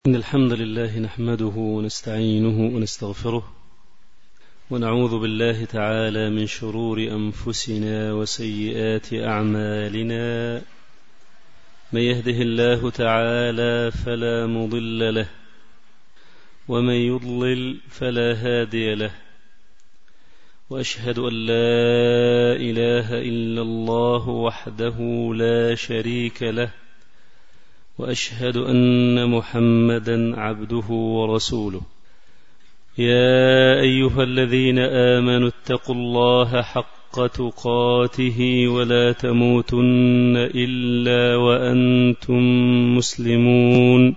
إن الحمد لله نحمده ونستعينه ونستغفره ونعوذ بالله تعالى من شرور أنفسنا وسيئات أعمالنا. من يهده الله تعالى فلا مضل له ومن يضلل فلا هادي له، وأشهد أن لا إله إلا الله وحده لا شريك له، وأشهد أن محمدا عبده ورسوله. يا أيها الذين آمنوا اتقوا الله حق تقاته ولا تموتن إلا وأنتم مسلمون.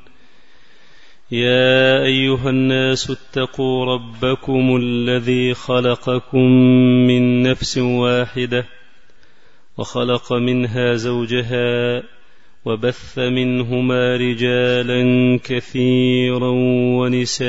يا أيها الناس اتقوا ربكم الذي خلقكم من نفس واحدة وخلق منها زوجها وبث منهما رجالا كثيرا ونساء،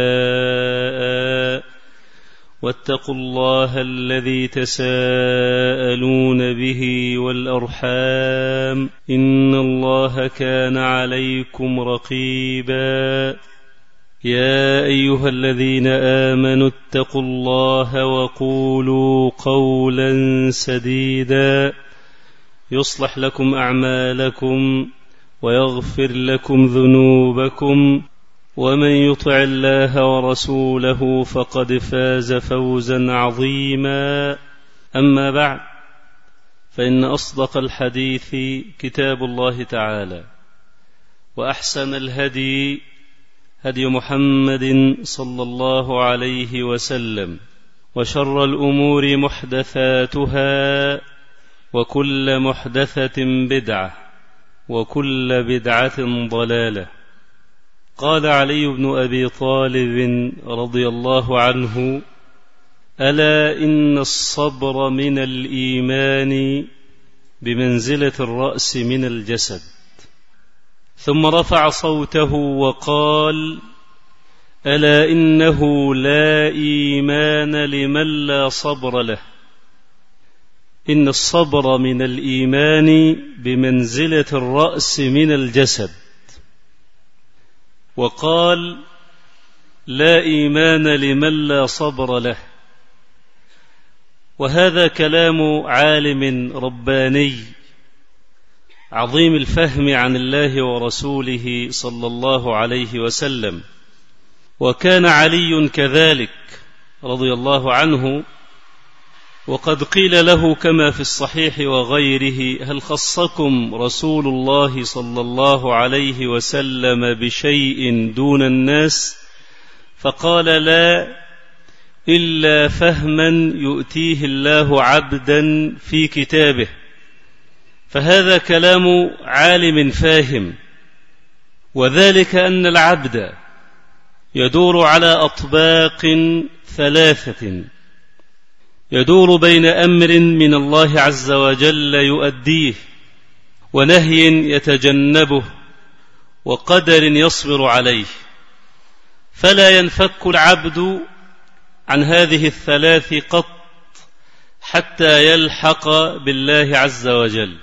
واتقوا الله الذي تساءلون به والأرحام إن الله كان عليكم رقيبا. يا أيها الذين آمنوا اتقوا الله وقولوا قولا سديدا يصلح لكم أعمالكم ويغفر لكم ذنوبكم، ومن يطع الله ورسوله فقد فاز فوزا عظيما. أما بعد، فإن أصدق الحديث كتاب الله تعالى، وأحسن الهدي هدي محمد صلى الله عليه وسلم، وشر الأمور محدثاتها، وكل محدثة بدعة، وكل بدعة ضلالة. قال علي بن أبي طالب رضي الله عنه: ألا إن الصبر من الإيمان بمنزلة الرأس من الجسد. ثم رفع صوته وقال: ألا إنه لا إيمان لمن لا صبر له. إن الصبر من الإيمان بمنزلة الرأس من الجسد. وقال: لا إيمان لمن لا صبر له. وهذا كلام عالم رباني عظيم الفهم عن الله ورسوله صلى الله عليه وسلم. وكان علي كذلك رضي الله عنه، وقد قيل له كما في الصحيح وغيره: هل خصكم رسول الله صلى الله عليه وسلم بشيء دون الناس؟ فقال: لا، إلا فهما يؤتيه الله عبدا في كتابه. فهذا كلام عالم فاهم، وذلك أن العبد يدور على أطباق ثلاثة، يدور بين أمر من الله عز وجل يؤديه، ونهي يتجنبه، وقدر يصبر عليه. فلا ينفك العبد عن هذه الثلاث قط حتى يلحق بالله عز وجل.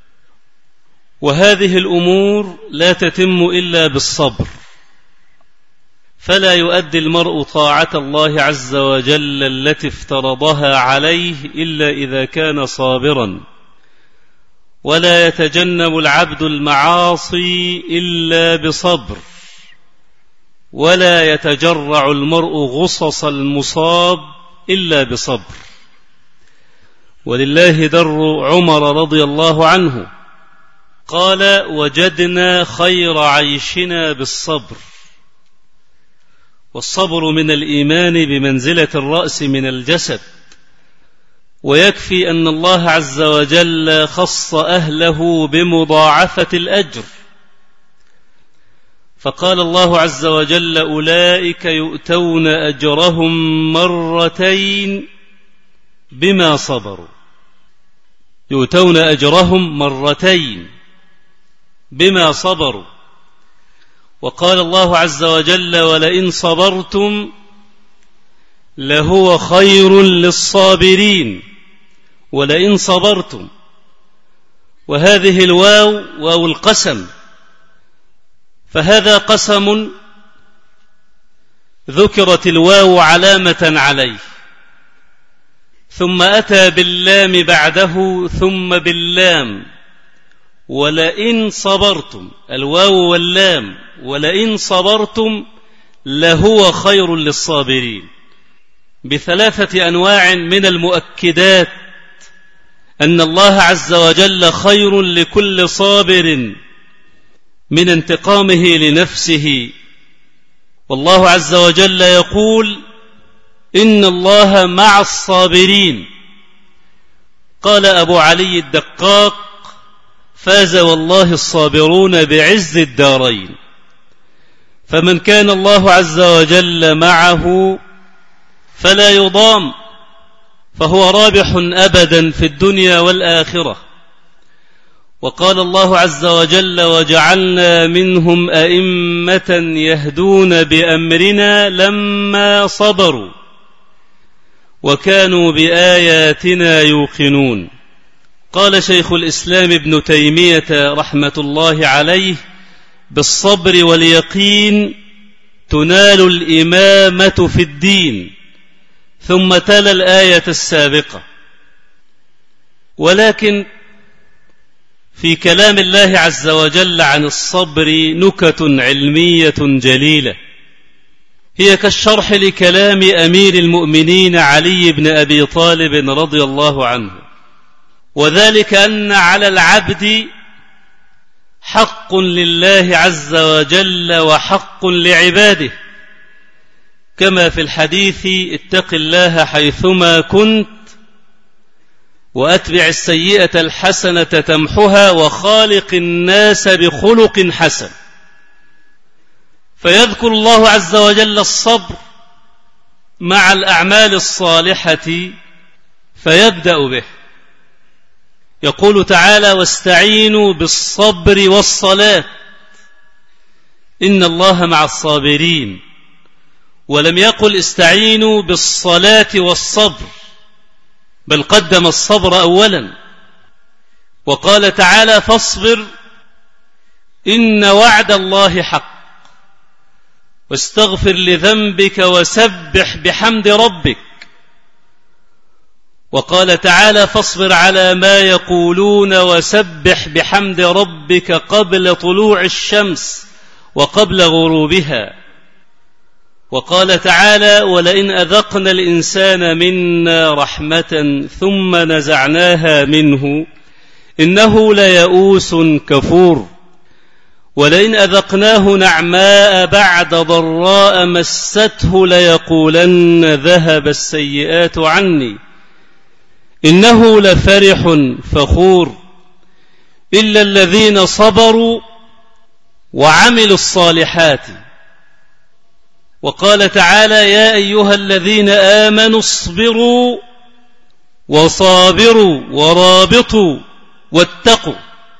وهذه الأمور لا تتم إلا بالصبر، فلا يؤدي المرء طاعة الله عز وجل التي افترضها عليه إلا إذا كان صابرا، ولا يتجنب العبد المعاصي إلا بصبر، ولا يتجرع المرء غصص المصاب إلا بصبر. ولله در عمر رضي الله عنه قال: وجدنا خير عيشنا بالصبر. والصبر من الإيمان بمنزلة الرأس من الجسد. ويكفي أن الله عز وجل خص أهله بمضاعفة الأجر، فقال الله عز وجل: أولئك يؤتون أجرهم مرتين بما صبروا. يؤتون أجرهم مرتين بما صبروا. وقال الله عز وجل: ولئن صبرتم لهو خير للصابرين. ولئن صبرتم، وهذه الواو واو القسم، فهذا قسم ذكرت الواو علامة عليه، ثم أتى باللام بعده ثم باللام، ولئن صبرتم، الواو واللام، ولئن صبرتم لهو خير للصابرين، بثلاثة أنواع من المؤكدات أن الله عز وجل خير لكل صابر من انتقامه لنفسه. والله عز وجل يقول: إن الله مع الصابرين. قال أبو علي الدقاق: فاز والله الصابرون بعز الدارين. فمن كان الله عز وجل معه فلا يضام، فهو رابح أبدا في الدنيا والآخرة. وقال الله عز وجل: وجعلنا منهم أئمة يهدون بأمرنا لما صبروا وكانوا بآياتنا يوقنون. قال شيخ الإسلام ابن تيمية رحمة الله عليه: بالصبر واليقين تنال الإمامة في الدين. ثم تلا الآية السابقة. ولكن في كلام الله عز وجل عن الصبر نكت علمية جليلة، هي كالشرح لكلام أمير المؤمنين علي بن أبي طالب رضي الله عنه، وذلك أن على العبد حق لله عز وجل وحق لعباده، كما في الحديث: اتق الله حيثما كنت وأتبع السيئة الحسنة تمحها وخالق الناس بخلق حسن. فيذكر الله عز وجل الصبر مع الأعمال الصالحة فيبدأ به، يقول تعالى: واستعينوا بالصبر والصلاة إن الله مع الصابرين. ولم يقل استعينوا بالصلاة والصبر، بل قدم الصبر أولا. وقال تعالى: فاصبر إن وعد الله حق واستغفر لذنبك وسبح بحمد ربك. وقال تعالى: فاصبر على ما يقولون وسبح بحمد ربك قبل طلوع الشمس وقبل غروبها. وقال تعالى: ولئن أذقنا الإنسان منا رحمة ثم نزعناها منه إنه ليئوس كفور. ولئن أذقناه نعماء بعد ضراء مسته ليقولن ذهب السيئات عني إنه لفرح فخور. إلا الذين صبروا وعملوا الصالحات. وقال تعالى: يا أيها الذين آمنوا اصبروا وصابروا ورابطوا واتقوا.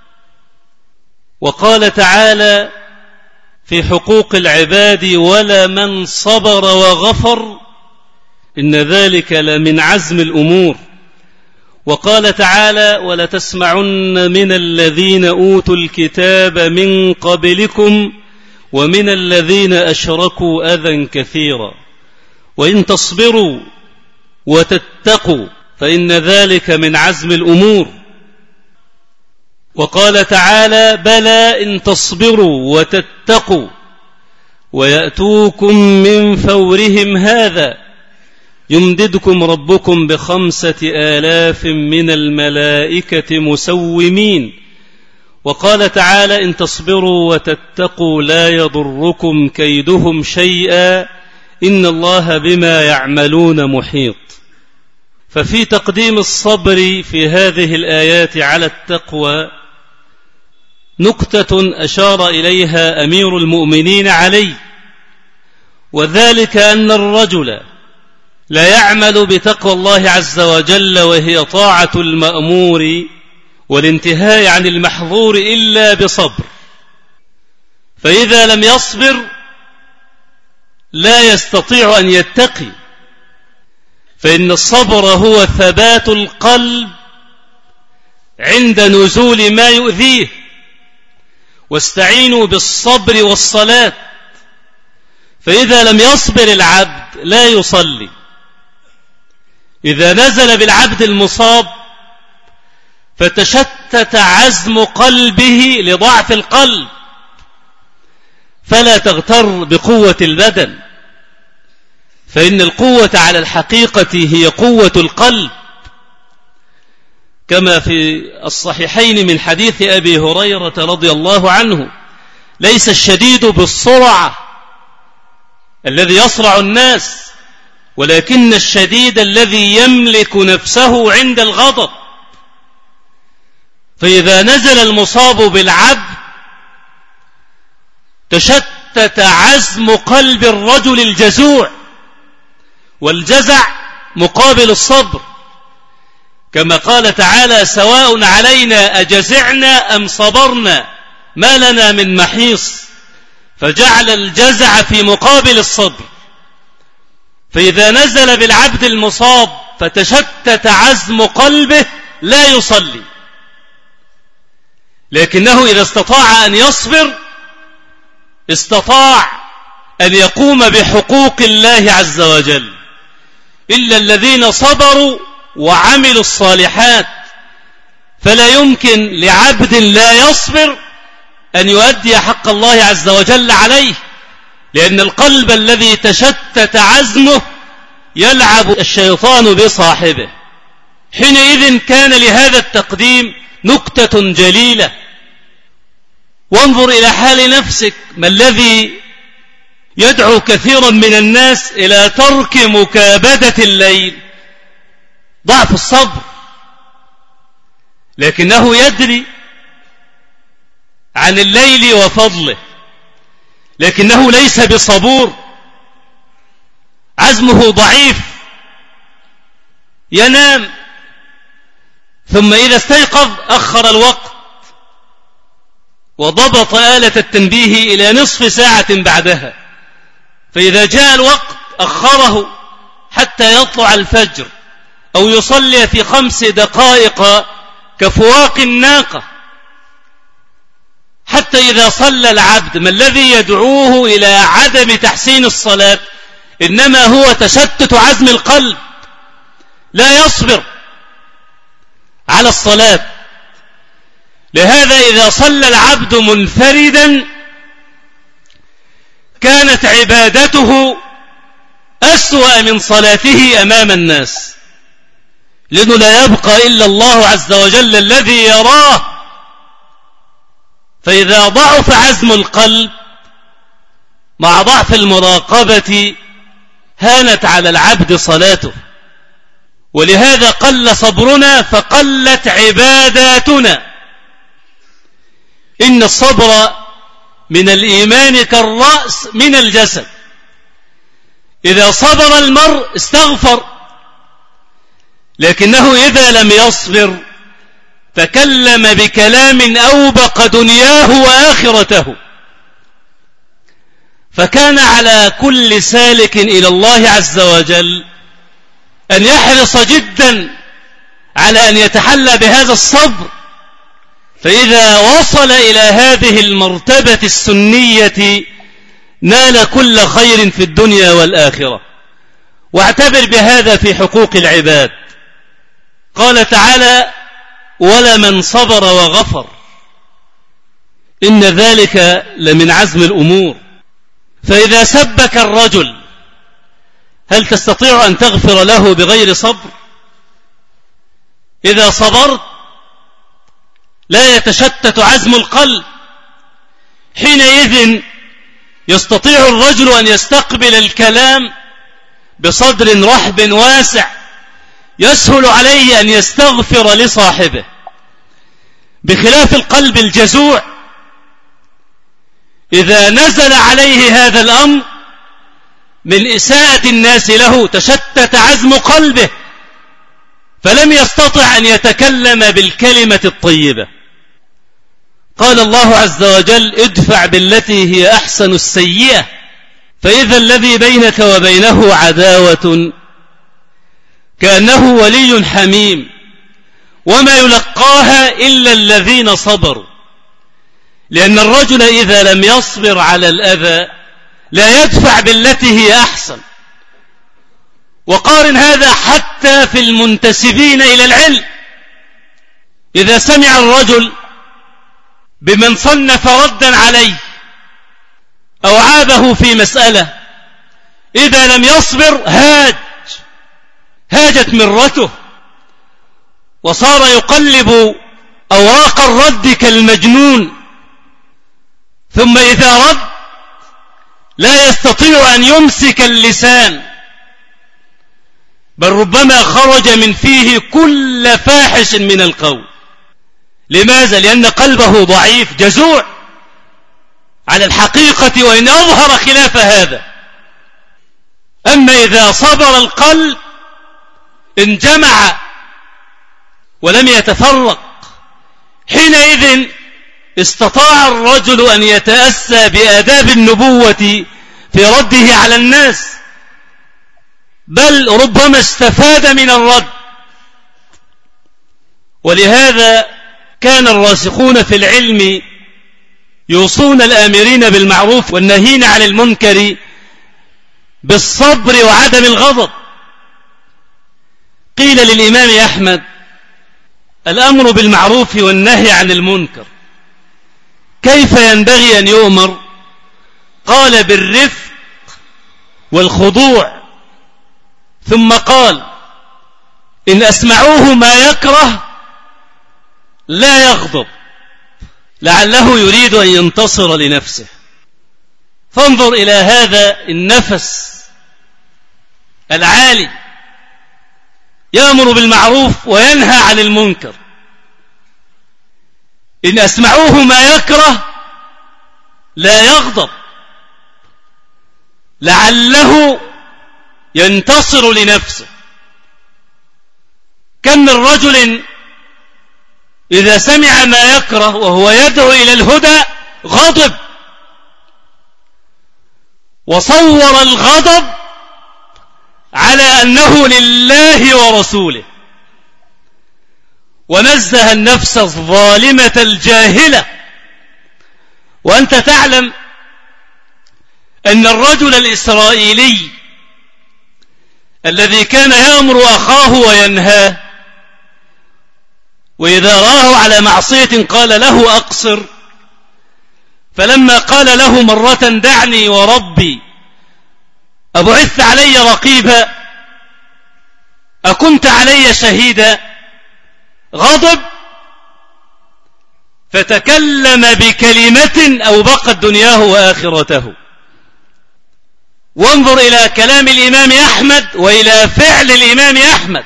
وقال تعالى في حقوق العباد: ولمن صبر وغفر إن ذلك لمن عزم الأمور. وقال تعالى: ولتسمعن من الذين أوتوا الكتاب من قبلكم ومن الذين أشركوا أذى كثيرا وإن تصبروا وتتقوا فإن ذلك من عزم الأمور. وقال تعالى: بلى إن تصبروا وتتقوا ويأتوكم من فورهم هذا يمددكم ربكم ب5,000 من الملائكة مسومين. وقال تعالى: إن تصبروا وتتقوا لا يضركم كيدهم شيئا إن الله بما يعملون محيط. ففي تقديم الصبر في هذه الآيات على التقوى نكتة أشار إليها أمير المؤمنين علي، وذلك أن الرجل لا يعمل بتقوى الله عز وجل وهي طاعة المأمور والانتهاء عن المحظور إلا بصبر، فإذا لم يصبر لا يستطيع أن يتقي، فإن الصبر هو ثبات القلب عند نزول ما يؤذيه، واستعينوا بالصبر والصلاة. فإذا لم يصبر العبد لا يصلي. إذا نزل بالعبد المصاب فتشتت عزم قلبه لضعف القلب، فلا تغتر بقوة البدن، فإن القوة على الحقيقة هي قوة القلب، كما في الصحيحين من حديث أبي هريرة رضي الله عنه: ليس الشديد بالسرعة الذي يصرع الناس، ولكن الشديد الذي يملك نفسه عند الغضب. فإذا نزل المصاب بالعبد تشتت عزم قلب الرجل الجزوع، والجزع مقابل الصبر، كما قال تعالى: سواء علينا أجزعنا أم صبرنا ما لنا من محيص، فجعل الجزع في مقابل الصبر. فإذا نزل بالعبد المصاب فتشتت عزم قلبه لا يصلي، لكنه إذا استطاع أن يصبر استطاع أن يقوم بحقوق الله عز وجل. إلا الذين صبروا وعملوا الصالحات، فلا يمكن لعبد لا يصبر أن يؤدي حق الله عز وجل عليه، لأن القلب الذي تشتت عزمه يلعب الشيطان بصاحبه. حينئذ كان لهذا التقديم نكتة جليلة. وانظر إلى حال نفسك، ما الذي يدعو كثيرا من الناس إلى ترك مكابدة الليل؟ ضعف الصبر، لكنه يدري عن الليل وفضله، لكنه ليس بصبور، عزمه ضعيف، ينام، ثم إذا استيقظ أخر الوقت وضبط آلة التنبيه إلى نصف ساعة بعدها، فإذا جاء الوقت أخره حتى يطلع الفجر، أو يصلي في 5 دقائق كفواق الناقة. حتى إذا صلى العبد، ما الذي يدعوه إلى عدم تحسين الصلاة؟ إنما هو تشتت عزم القلب، لا يصبر على الصلاة. لهذا إذا صلى العبد منفردا كانت عبادته أسوأ من صلاته أمام الناس، لأنه لا يبقى إلا الله عز وجل الذي يراه. فإذا ضعف عزم القلب مع ضعف المراقبة هانت على العبد صلاته، ولهذا قل صبرنا فقلت عباداتنا. إن الصبر من الإيمان كالرأس من الجسد، إذا صبر المرء استغفر، لكنه إذا لم يصبر تكلم بكلام أوبق دنياه وآخرته. فكان على كل سالك إلى الله عز وجل أن يحرص جدا على أن يتحلى بهذا الصبر، فإذا وصل إلى هذه المرتبة السنية نال كل خير في الدنيا والآخرة. واعتبر بهذا في حقوق العباد. قال تعالى: ولمن صبر وغفر إن ذلك لمن عزم الأمور. فإذا سبك الرجل هل تستطيع أن تغفر له بغير صبر؟ إذا صبرت لا يتشتت عزم القلب، حينئذ يستطيع الرجل أن يستقبل الكلام بصدر رحب واسع، يسهل عليه أن يستغفر لصاحبه، بخلاف القلب الجزوع. إذا نزل عليه هذا الأمر من إساءة الناس له تشتت عزم قلبه، فلم يستطع أن يتكلم بالكلمة الطيبة. قال الله عز وجل: ادفع بالتي هي أحسن السيئة، فإذا الذي بينك وبينه عداوة كأنه ولي حميم، وما يلقاها إلا الذين صبروا. لأن الرجل إذا لم يصبر على الأذى لا يدفع بالتي هي أحسن. وقارن هذا حتى في المنتسبين إلى العلم. إذا سمع الرجل بمن صنف ردا عليه أو عابه في مسألة، إذا لم يصبر هاجت مرته وصار يقلب أوراق الرد كالمجنون، ثم إذا رد لا يستطيع أن يمسك اللسان، بل ربما خرج من فيه كل فاحش من القول. لماذا؟ لأن قلبه ضعيف جزوع على الحقيقة وإن أظهر خلاف هذا. أما إذا صبر القلب انجمع ولم يتفرق، حينئذ استطاع الرجل أن يتأسى بآداب النبوة في رده على الناس، بل ربما استفاد من الرد. ولهذا كان الراسخون في العلم يوصون الآمرين بالمعروف والنهين عن المنكر بالصبر وعدم الغضب. قيل للإمام أحمد: الأمر بالمعروف والنهي عن المنكر كيف ينبغي أن يؤمر؟ قال: بالرفق والخضوع. ثم قال: إن أسمعوه ما يكره لا يغضب، لعله يريد أن ينتصر لنفسه. فانظر إلى هذا النفس العالي، يأمر بالمعروف وينهى عن المنكر. إن أسمعوه ما يكره لا يغضب، لعله ينتصر لنفسه. كم من رجل إذا سمع ما يكره وهو يدعو إلى الهدى غضب، وصور الغضب على أنه لله ورسوله، ونزه النفس الظالمة الجاهلة. وأنت تعلم أن الرجل الإسرائيلي الذي كان يأمر أخاه وينهاه، وإذا راه على معصية قال له: أقصر. فلما قال له مرة: دعني وربي أبعث علي رقيبا، أكنت علي شهيدا، غضب فتكلم بكلمة أوبقت دنياه وآخرته. وانظر إلى كلام الإمام أحمد وإلى فعل الإمام أحمد.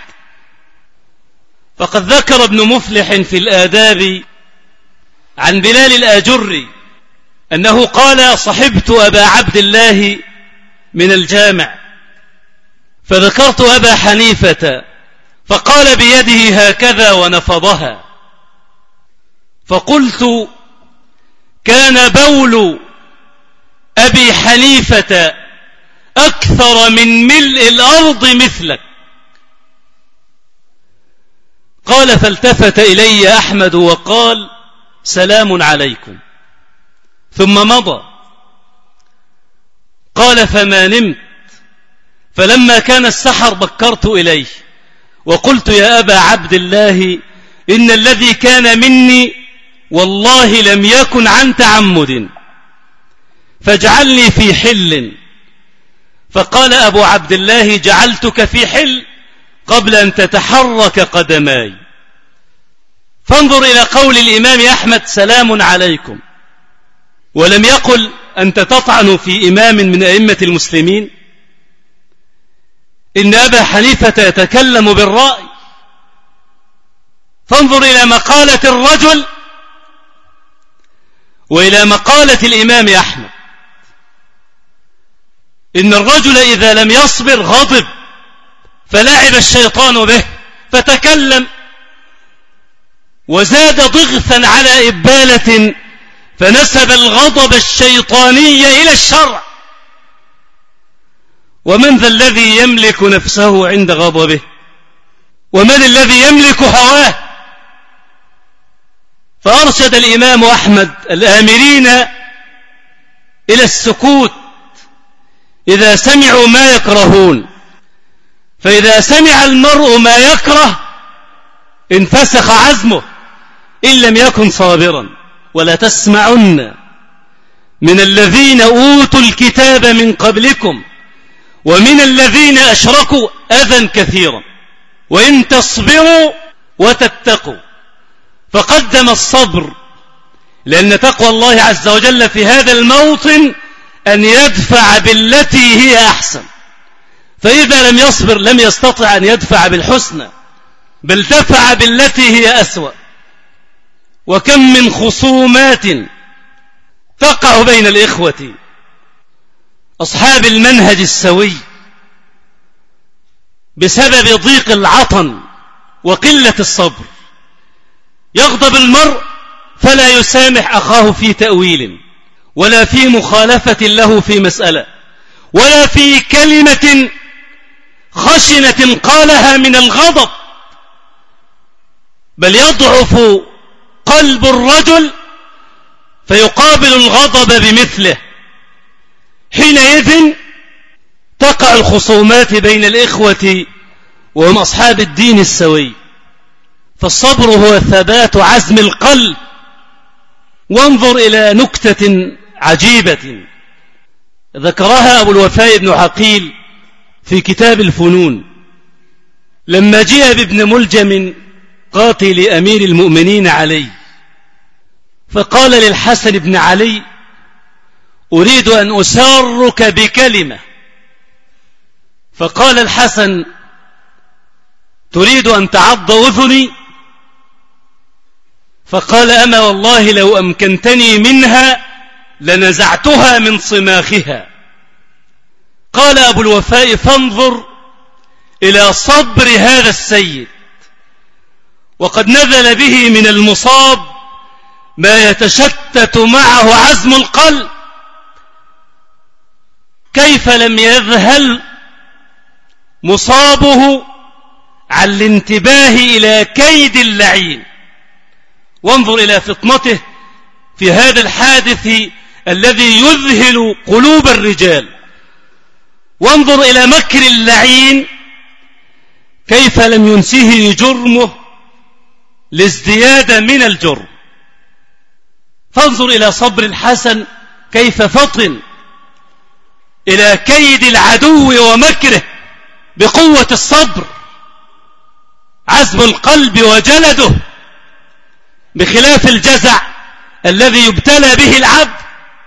فقد ذكر ابن مفلح في الآداب عن بلال الآجري أنه قال: صحبت أبا عبد الله من الجامع، فذكرت أبا حنيفة فقال بيده هكذا ونفضها، فقلت: كان بول أبي حنيفة أكثر من ملء الأرض مثلك. قال: فالتفت إلي أحمد وقال: سلام عليكم، ثم مضى. قال: فما نمت، فلما كان السحر بكرت إليه وقلت: يا أبا عبد الله، إن الذي كان مني والله لم يكن عن تعمد، فاجعلني في حل. فقال أبو عبد الله: جعلتك في حل قبل أن تتحرك قدماي. فانظر إلى قول الإمام أحمد: سلام عليكم، ولم يقل: أنت تطعن في إمام من أئمة المسلمين. إن أبا حنيفة يتكلم بالرأي. فانظر إلى مقالة الرجل وإلى مقالة الإمام أحمد. إن الرجل إذا لم يصبر غضب، فلعب الشيطان به فتكلم، وزاد ضغثا على إبالة، فنسب الغضب الشيطاني إلى الشرع. ومن ذا الذي يملك نفسه عند غضبه؟ ومن الذي يملك هواه؟ فأرشد الإمام أحمد الآمرين إلى السكوت إذا سمعوا ما يكرهون، فإذا سمع المرء ما يكره انفسخ عزمه إن لم يكن صابرا. ولا تسمعن من الذين أوتوا الكتاب من قبلكم ومن الذين أشركوا أذى كثيرا وإن تصبروا وتتقوا. فقدم الصبر، لأن تقوى الله عز وجل في هذا الموطن أن يدفع بالتي هي أحسن، فإذا لم يصبر لم يستطع أن يدفع بالحسنى، بل دفع بالتي هي أسوأ. وكم من خصومات تقع بين الإخوة أصحاب المنهج السوي بسبب ضيق العطن وقلة الصبر. يغضب المرء فلا يسامح أخاه في تأويل ولا في مخالفة له في مسألة ولا في كلمة خشنة قالها من الغضب، بل يضعف قلب الرجل فيقابل الغضب بمثله. حينئذ تقع الخصومات بين الإخوة وهم أصحاب الدين السوي. فالصبر هو ثبات عزم القلب. وانظر إلى نكتة عجيبة ذكرها أبو الوفاء بن عقيل في كتاب الفنون، لما جاء بابن ملجم قاتل أمير المؤمنين علي، فقال للحسن بن علي: أريد أن أسارك بكلمة. فقال الحسن: تريد أن تعض أذني؟ فقال: أما والله لو أمكنتني منها لنزعتها من صماخها. قال أبو الوفاء: فانظر إلى صبر هذا السيد، وقد نزل به من المصاب ما يتشتت معه عزم القلب. كيف لم يذهل مصابه عن الانتباه إلى كيد اللعين؟ وانظر إلى فطنته في هذا الحادث الذي يذهل قلوب الرجال. وانظر إلى مكر اللعين كيف لم ينسه جرمه لازدياد من الجرم. فانظر إلى صبر الحسن كيف فطن إلى كيد العدو ومكره بقوة الصبر، عزم القلب وجلده، بخلاف الجزع الذي يبتلى به العبد.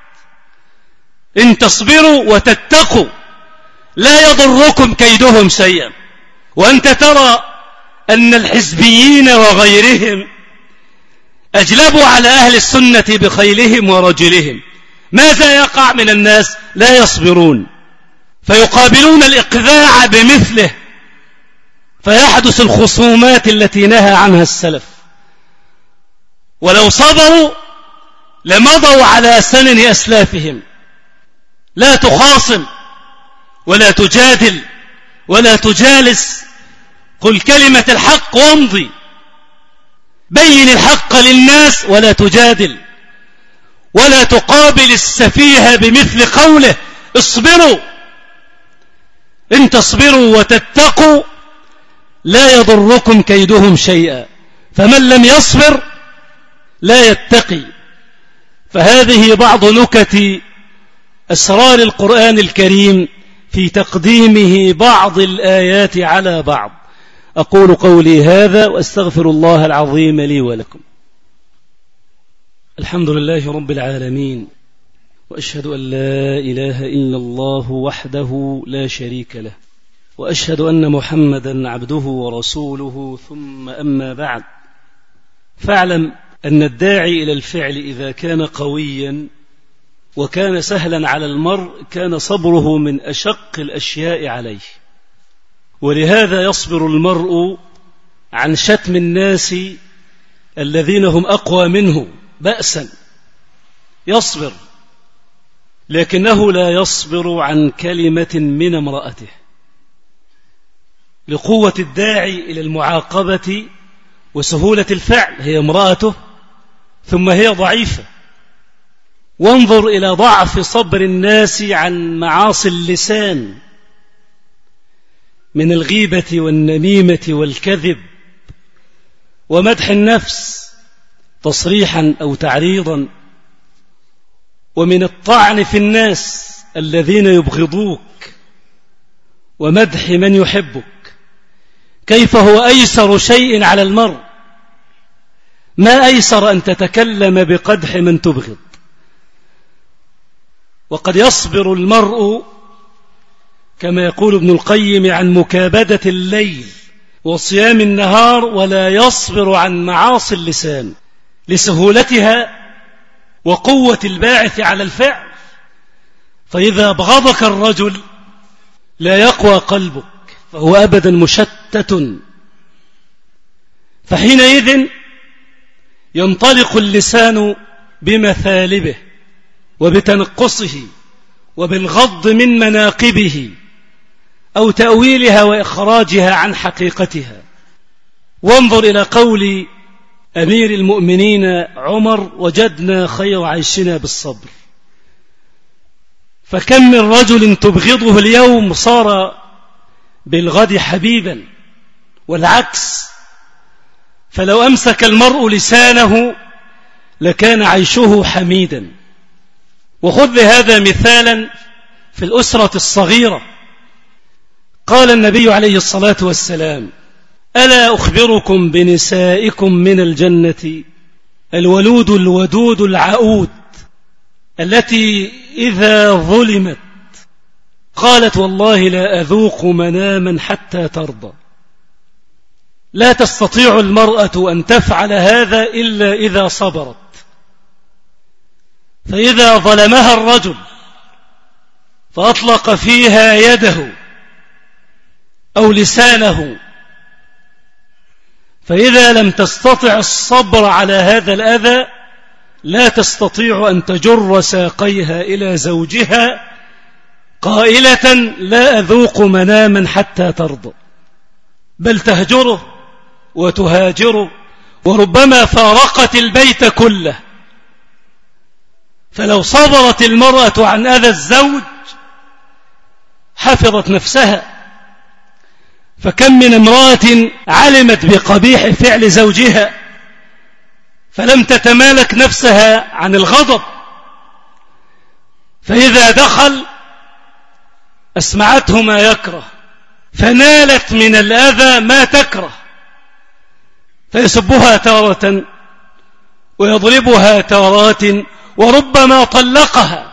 إن تصبروا وتتقوا لا يضركم كيدهم شيئا. وأنت ترى أن الحزبيين وغيرهم أجلبوا على أهل السنة بخيلهم ورجلهم. ماذا يقع من الناس؟ لا يصبرون، فيقابلون الإقذاع بمثله، فيحدث الخصومات التي نهى عنها السلف. ولو صبروا لمضوا على سنن أسلافهم. لا تخاصم ولا تجادل ولا تجالس، قل كلمة الحق وامضي، بين الحق للناس ولا تجادل، ولا تقابل السفيه بمثل قوله اصبروا. إن تصبروا وتتقوا لا يضركم كيدهم شيئا، فمن لم يصبر لا يتقي. فهذه بعض نكت أسرار القرآن الكريم في تقديمه بعض الآيات على بعض. أقول قولي هذا وأستغفر الله العظيم لي ولكم. الحمد لله رب العالمين، وأشهد أن لا إله إلا الله وحده لا شريك له، وأشهد أن محمدا عبده ورسوله. ثم أما بعد، فاعلم أن الداعي إلى الفعل إذا كان قويا وكان سهلا على المرء كان صبره من أشق الأشياء عليه. ولهذا يصبر المرء عن شتم الناس الذين هم أقوى منه بأسا، يصبر، لكنه لا يصبر عن كلمة من امرأته لقوة الداعي إلى المعاقبة وسهولة الفعل، هي امرأته ثم هي ضعيفة. وانظر إلى ضعف صبر الناس عن معاصي اللسان من الغيبة والنميمة والكذب ومدح النفس تصريحا أو تعريضا، ومن الطعن في الناس الذين يبغضوك ومدح من يحبك. كيف هو أيسر شيء على المرء؟ ما أيسر أن تتكلم بقدح من تبغض. وقد يصبر المرء كما يقول ابن القيم عن مكابدة الليل وصيام النهار، ولا يصبر عن معاصي اللسان لسهولتها وقوة الباعث على الفعل. فإذا أبغضك الرجل لا يقوى قلبك، فهو أبدا مشتت. فحينئذ ينطلق اللسان بمثالبه وبتنقصه وبالغض من مناقبه أو تأويلها وإخراجها عن حقيقتها. وانظر إلى قول أمير المؤمنين عمر: وجدنا خير عيشنا بالصبر. فكم من رجل تبغضه اليوم صار بالغد حبيبا، والعكس. فلو أمسك المرء لسانه لكان عيشه حميدا. وخذ هذا مثالا في الأسرة الصغيرة. قال النبي عليه الصلاة والسلام: ألا أخبركم بنسائكم من الجنة؟ الولود الودود العؤود التي إذا ظلمت قالت: والله لا أذوق مناما حتى ترضى. لا تستطيع المرأة أن تفعل هذا إلا إذا صبرت. فإذا ظلمها الرجل فأطلق فيها يده أو لسانه، فإذا لم تستطع الصبر على هذا الأذى لا تستطيع أن تجر ساقيها إلى زوجها قائلة: لا أذوق مناما حتى ترضى، بل تهجره وتهاجره، وربما فارقت البيت كله. فلو صبرت المرأة عن أذى الزوج حفظت نفسها. فكم من امرأة علمت بقبيح فعل زوجها فلم تتمالك نفسها عن الغضب، فإذا دخل أسمعته ما يكره فنالت من الأذى ما تكره، فيسبها تارة ويضربها تارات وربما طلقها.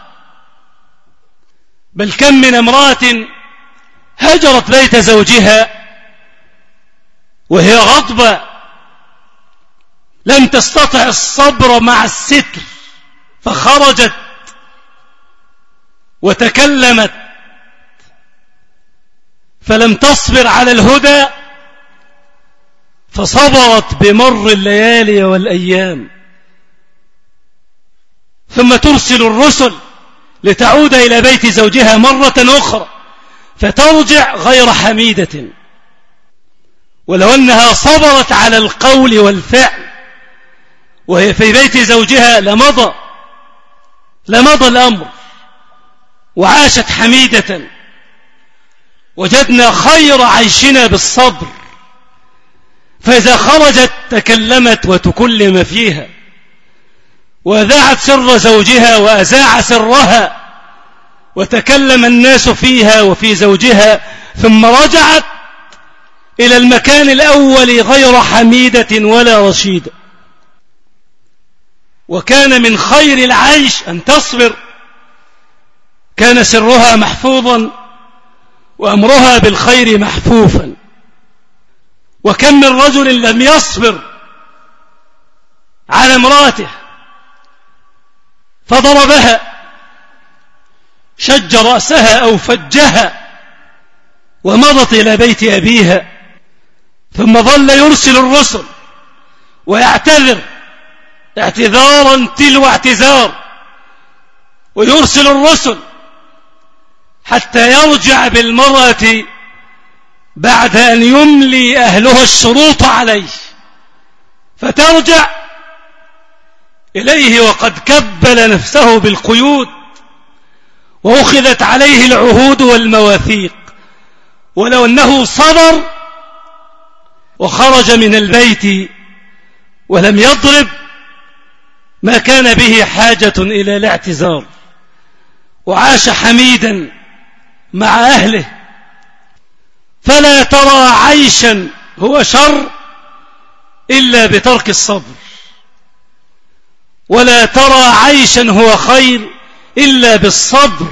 بل كم من امرأة هجرت بيت زوجها وهي غضبة لم تستطع الصبر مع الستر، فخرجت وتكلمت، فلم تصبر على الهدى، فصبرت بمر الليالي والأيام. ثم ترسل الرسل لتعود إلى بيت زوجها مرة أخرى، فترجع غير حميدة. ولو أنها صبرت على القول والفعل وهي في بيت زوجها لمضى الأمر وعاشت حميدة. وجدنا خير عيشنا بالصبر. فإذا خرجت تكلمت وتكلم فيها، وأذاعت سر زوجها وأذاع سرها، وتكلم الناس فيها وفي زوجها، ثم رجعت إلى المكان الأول غير حميدة ولا رشيدة. وكان من خير العيش أن تصبر، كان سرها محفوظا وأمرها بالخير محفوفا. وكم من رجل لم يصبر على امرأته فضربها، شج رأسها أو فجها، ومضت إلى بيت أبيها، ثم ظل يرسل الرسل ويعتذر اعتذارا تلو اعتذار، ويرسل الرسل حتى يرجع بالمرأة بعد أن يملي أهلها الشروط عليه، فترجع إليه وقد كبل نفسه بالقيود وأخذت عليه العهود والمواثيق، ولو أنه صبر وخرج من البيت ولم يضرب ما كان به حاجة إلى الاعتذار، وعاش حميدا مع أهله. فلا ترى عيشا هو شر إلا بترك الصبر، ولا ترى عيشا هو خير إلا بالصبر.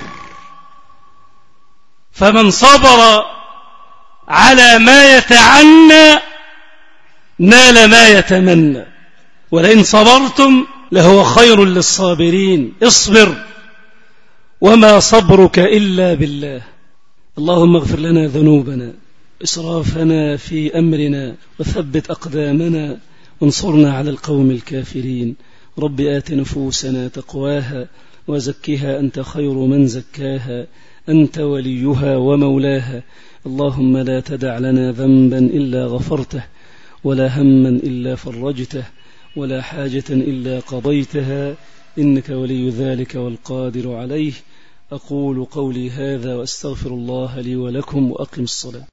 فمن صبر على ما يتعنى نال ما يتمنى، ولئن صبرتم لهو خير للصابرين. اصبر وما صبرك إلا بالله. اللهم اغفر لنا ذنوبنا، إسرافنا في أمرنا، وثبت أقدامنا، وانصرنا على القوم الكافرين. رب آت نفوسنا تقواها وزكها أنت خير من زكاها، أنت وليها ومولاها. اللهم لا تدع لنا ذنبا إلا غفرته، ولا هما إلا فرجته، ولا حاجة إلا قضيتها، إنك ولي ذلك والقادر عليه. أقول قولي هذا وأستغفر الله لي ولكم، وأقم الصلاة.